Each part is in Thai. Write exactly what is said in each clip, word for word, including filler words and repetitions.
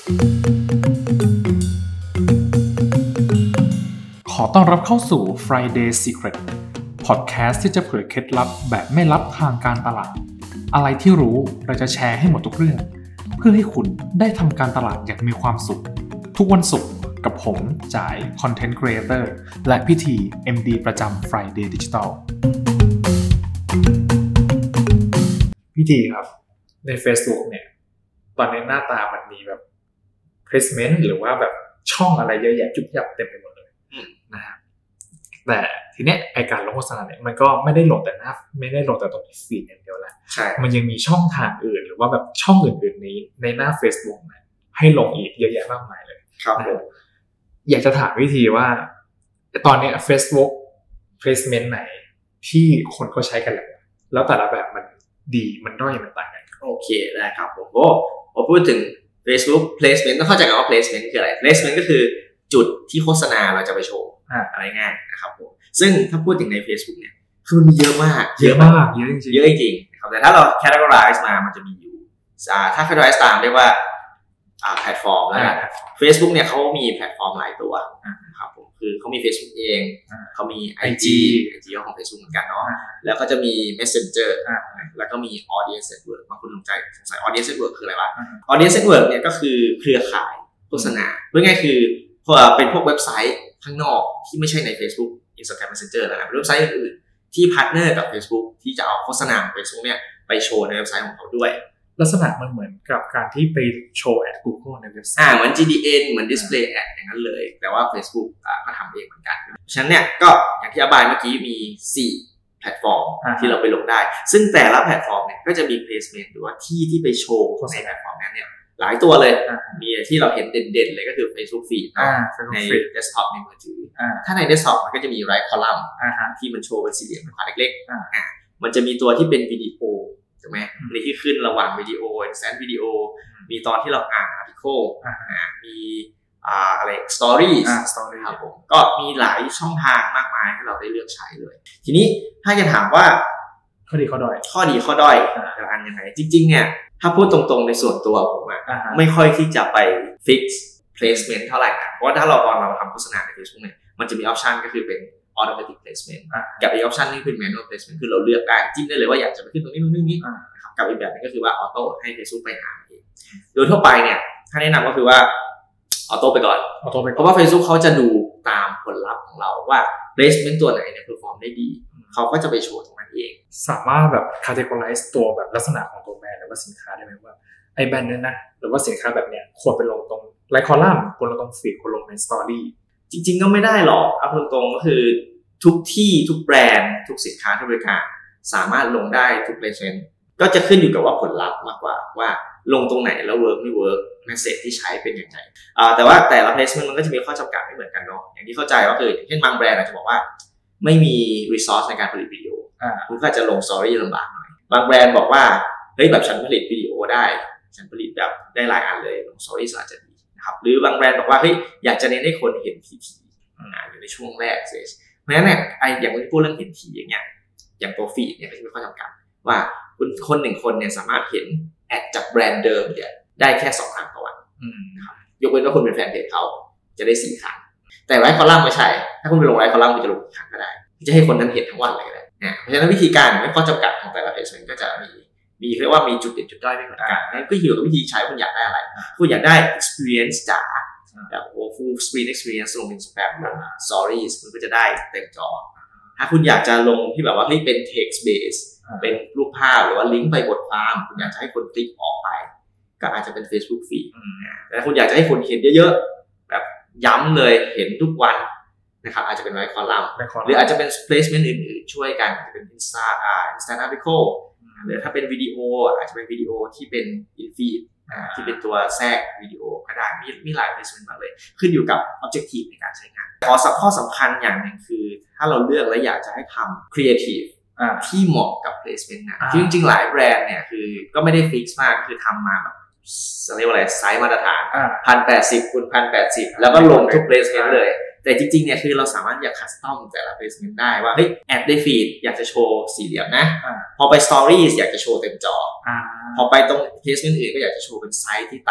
ขอต้อนรับเข้าสู่ Friday Secret Podcast ที่จะเผยเคล็ดลับแบบไม่ลับทางการตลาดอะไรที่รู้เราจะแชร์ให้หมดทุกเรื่องเพื่อให้คุณได้ทำการตลาดอย่างมีความสุขทุกวันศุกร์กับผมจ่าย Content Creator และพี่ที เอ็ม ดี ประจำ Friday Digital พี่ทีครับใน Facebook เนี่ยตอนนี้หน้าตามันมีแบบ placement หรือว่าแบบช่องอะไรเยอะแยะจุบยับเต็มไปหมดเลยนะครับแต่ทีเนี้ยไอการลงโฆษณาเนี่ยมันก็ไม่ได้ลงแต่หน้าไม่ได้ลงแต่ตรงฟีดอย่างเดียวแหละใช่มันยังมีช่องทางอื่นหรือว่าแบบช่องอื่นๆนี้ในหน้า Facebook นะให้ลงอีกเยอะแยะมากมายเลยครับผมอยากจะถามวิธีว่าตอนนี้ Facebook placement ไหนที่คนเขาใช้กันแล้วแล้วแต่ละแบบมันดีมันด้อยมันต่างกันโอเคได้ครับผมโอ้พอพูดถึง Facebook placement ต้องเข้าใจกันว่า placement คืออะไร placement ก็คือจุดที่โฆษณาเราจะไปโชว์อะไรง่ายนะครับผมซึ่งถ้าพูดถึงใน Facebook เนี่ยคือมันมีเยอะมากเยอะมากเยอะจริงๆเยอะจริงๆนะครับแต่ถ้าเรา categorize มามันจะมีอยู่อ่าถ้า categorize ตามเรียกว่าอ่าแพลตฟอร์มแล้วกัน Facebook เนี่ยเขามีแพลตฟอร์มหลายตัวนะครับผมคือเขามี Facebook เองเขามี ไอ จี ไอ จี ก็ของ Facebook เหมือนกันเนาะแล้วก็จะมี Messenger แล้วก็มี Audience Network บางคนสงสัยสงสัย Audience Network คืออะไรวะ Audience Network เนี่ยก็คือเครือข่ายโฆษณาเพื่อง่ายคือพอเป็นพวกเว็บไซต์ข้างนอกที่ไม่ใช่ใน Facebook Instagram Messenger นะครับเว็บไซต์อื่นๆที่พาร์ทเนอร์กับ Facebook ที่จะเอาโฆษณาของ Facebook เนี่ยไปโชว์ในเว็บไซต์ของเขาด้วยลักษณะมันเหมือนกับการที่ไปโชว์แอด Google ในเว็บไซต์อ่าเหมือน จี ดี เอ็น เหมือน Display Ad อย่างนั้นเลยแต่ว่า Facebook อ่าก็ทำเองเหมือนกันฉะนั้นเนี่ยก็อย่างที่อธิบายเมื่อกี้มีสี่แพลตฟอร์มที่เราไปลงได้ซึ่งแต่ละแพลตฟอร์มเนี่ยก็จะมี placement หรือว่าที่ที่ไปโชว์ในแพลตฟอร์มนั้นเนี่ยหลายตัวเลยมีที่เราเห็นเด่นๆเลยก็คือ Facebook Feed ใน desktop ในมือถือถ้าใน desktop มันก็จะมี right column ที่มันโชว์เป็นสี่เหลี่ยมขวาเล็กๆมันจะมีตัวที่เป็นวิดีโอถูกไหมในที่ขึ้นระหว่างวิดีโอ instant วิดีโอมีตอนที่เราอ่าน article มีอ่าอะไร stories ครับผมก็มีหลายช่องทางมากมายให้เราได้เลือกใช้เลยทีนี้ถ้าจะถามว่าข้อดีข้อด้อยข้อดีข้อด้อยจะอันยังไงจริงๆเนี่ยถ้าพูดตรงๆในส่วนตัวผมอ่ะไม่ค่อยที่จะไป fix placement เท่าไหร่นะเพราะว่าถ้าเราตอนเราทำโฆษณาใน Facebook เนี่ยมันจะมี option ก็คือเป็น automatic placement กับอีก option นึงคือ manual placement คือเราเลือกได้จิ้มได้เลยว่าอยากจะไปขึ้นตรงนี้ตรงนี้นี้นะครับกับอีกแบบนึงก็คือว่า auto ให้ Facebook ไปหาเองโดยทั่วไปเนี่ยถ้าแนะนำก็คือว่า auto ไปก่อนเพราะว่า Facebook เขาจะดูตามผลลัพธ์ของเราว่า placement ตัวไหนเนี่ย perform ได้ดีเขาก็จะไปโชว์ตรงนั้นเองสามารถแบบ categorize ตัวแบบลักษณะของตัวแบรนด์หรือว่าสินค้าได้ไหมว่าไอ้แบรนด์นั้นนะหรือว่าสินค้าแบบเนี้ยควรไปลงตรงไลค์คอลัมน์ควรลงตรงฟีดควรลงในสตอรี่จริงๆก็ไม่ได้หรอกเอาตรงๆก็คือทุกที่ทุกแบรนด์ทุกสินค้าทุกบริการสามารถลงได้ทุก placement ก็จะขึ้นอยู่กับว่าผลลัพธ์มากกว่าว่าลงตรงไหนแล้ว work ไม่ work message ที่ใช้เป็นยังไงอ่าแต่ว่าแต่ละ placement มันก็จะมีข้อจำกัดไม่เหมือนกันเนาะอย่างที่เข้าใจว่าคือเช่นบางแบรนด์อาจจะบอกว่าไม่มี resource ในการผลิตวิดีโอคุณก็จะลง story ลำบากหน่อยบางแบรนด์บอกว่าเฮ้ยแบบฉันผลิตวิดีโอได้ฉันผลิตแบบได้หลายอันเลยลง story อาจจะดีนะครับหรือบางแบรนด์บอกว่าเฮ้ยอยากจะเน้นให้คนเห็นทีทีอยู่ในช่วงแรกเพราะฉะนั้นเนี่ยไออย่างที่พูดเรื่องเห็นทีอย่างเงี้ยอย่างตัวฟีดเนี่ยก็จะมีข้อจำกัดว่าคุณคนหนึ่งคนเนี่ยสามารถเห็นแอดจากแบรนด์เดิมเนี่ยได้แค่สองครั้งต่อวันนะครับยกเว้นว่าคุณเป็นแฟนเพจเขาจะได้สี่ครั้งแต่ไลฟ์คอลัมน์ไม่ใช่ถ้าคุณไปลงไลฟ์คอลัมน์คุณจะลงกี่ครั้งก็ได้จะให้คนนั้นเห็นทั้งวันเลยก็ได้นะเพราะฉะนั้นวิธีการไม่ข้อจำกัดของแต่ละเพจก็จะมีมีเรียกว่ามีจุดเด่นจุดด้อยไม่เหมือนกันนั่นก็อยู่กับวิธีใช้คุณอยากได้อะไรคุณอยากได้ experience จ๋าแบบโอ้ full screen experience ลง Instagram ลง stories คุณก็จะได้เต็มจอถ้าคุณอยากจะลงที่แบบว่าให้เป็น text base เป็นรูปภาพหรือว่าลิงก์ไปบทความคุณอยากจะให้คนคลิกออกไปก็อาจจะเป็น Facebook feed แต่คุณอยากจะให้คนเห็นเยอะๆแบบย้ำเลยเห็นทุกวันนะครับอาจจะเป็นไลฟ์คอลัมน์หรืออาจจะเป็น placement อื่นๆช่วยกันจะเป็น Insta อ่า Instant article หรือถ้าเป็นวิดีโออาจจะเป็นวิดีโอที่เป็น in feed ที่เป็นตัวแทรกวิดีโอก็ได้มีมีหลาย placement มาเลยขึ้นอยู่กับ objective ในการใช้งานขอสักข้อสำคัญอย่างหนึ่งคือถ้าเราเลือกแล้วอยากจะให้ทำ creative ที่เหมาะกับ placement นะจริงๆหลายแบรนด์เนี่ยคือก็ไม่ได้ fix มากคือทำมาแบบเรียกว่าอะไรไซส์มาตรฐาน หนึ่งพันแปดสิบ คูณ หนึ่งพันแปดสิบ แล้วก็ลงทุก placement เลยแต่จริงๆเนี่ยคือเราสามารถอยากคัสตอมแต่ละ placement ได้ว่าเฮ้ยแอดในฟีดอยากจะโชว์สี่เหลี่ยมนะพอไป stories อยากจะโชว์เต็มจอพอไปตรง placement อื่นก็อยากจะโชว์เป็นไซส์ที่ต่างกันไป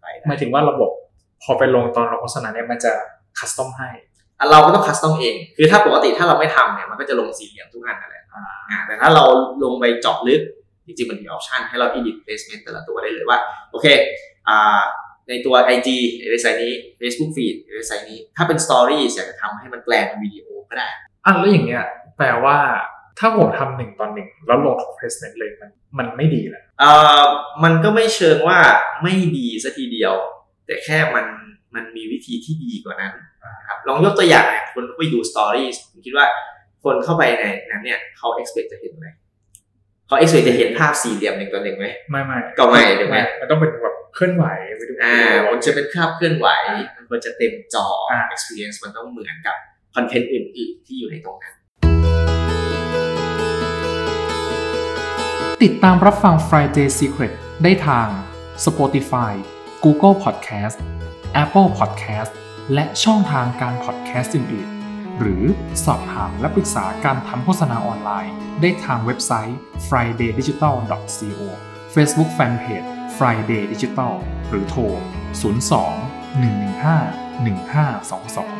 ไปหมายถึงว่าระบบพอไปลงตอนเราโฆษณาเนี่ยมันจะคัสตอมให้เราก็ต้องคัสตอมเองคือถ้าปกติถ้าเราไม่ทำเนี่ยมันก็จะลงสี่เหลี่ยมทุกอันนั่นแหละอ่าแต่ถ้าเราลงไปเจาะลึกจริงๆมันมีออปชันให้เรา edit placement แต่ละตัวได้เลยว่าโอเคอ่าในตัว ไอ จี ในไซต์นี้ Facebook feed ในไซต์นี้ถ้าเป็น stories อยากจะทำให้มันแปลงเป็นวิดีโอก็ได้อ่ะแล้วอย่างเงี้ยแปลว่าถ้าผมทำหนึ่งต่อหนึ่งแล้วลงทุก placement เลยมันมันไม่ดีนะเอ่อมันก็ไม่เชิงว่าไม่ดีซะทีเดียวแต่แค่มันมันมีวิธีที่ดีกว่านั้นนะครับลองยกตัวอย่างเนี่ยคนไปดู stories ผมคิดว่าคนเข้าไปในนั้นเนี่ยเขา expect จะเห็นอะไรเขา expect จะเห็นภาพสี่เหลี่ยมหนึ่งต่อหนึ่งไหมไม่ไม่ก็ไม่ถูกไหมมันต้องเป็นแบบเคลื่อนไหวไปดูอ่ามันจะเป็นภาพเคลื่อนไหวมันควรจะเต็มจอ experience มันต้องเหมือนกับคอนเทนต์อื่นๆที่อยู่ในตรงนั้นติดตามรับฟัง Friday Secret ได้ทาง Spotify Google Podcast Apple Podcast และช่องทางการ podcast อื่นๆหรือสอบถามและปรึกษาการทำโฆษณาออนไลน์ได้ทางเว็บไซต์ ไฟรเดย์ดิจิทัล ดอท ซี โอ Facebook Fanpage Friday Digital หรือโทร ศูนย์ สอง หนึ่ง หนึ่ง ห้า หนึ่ง ห้า สอง สอง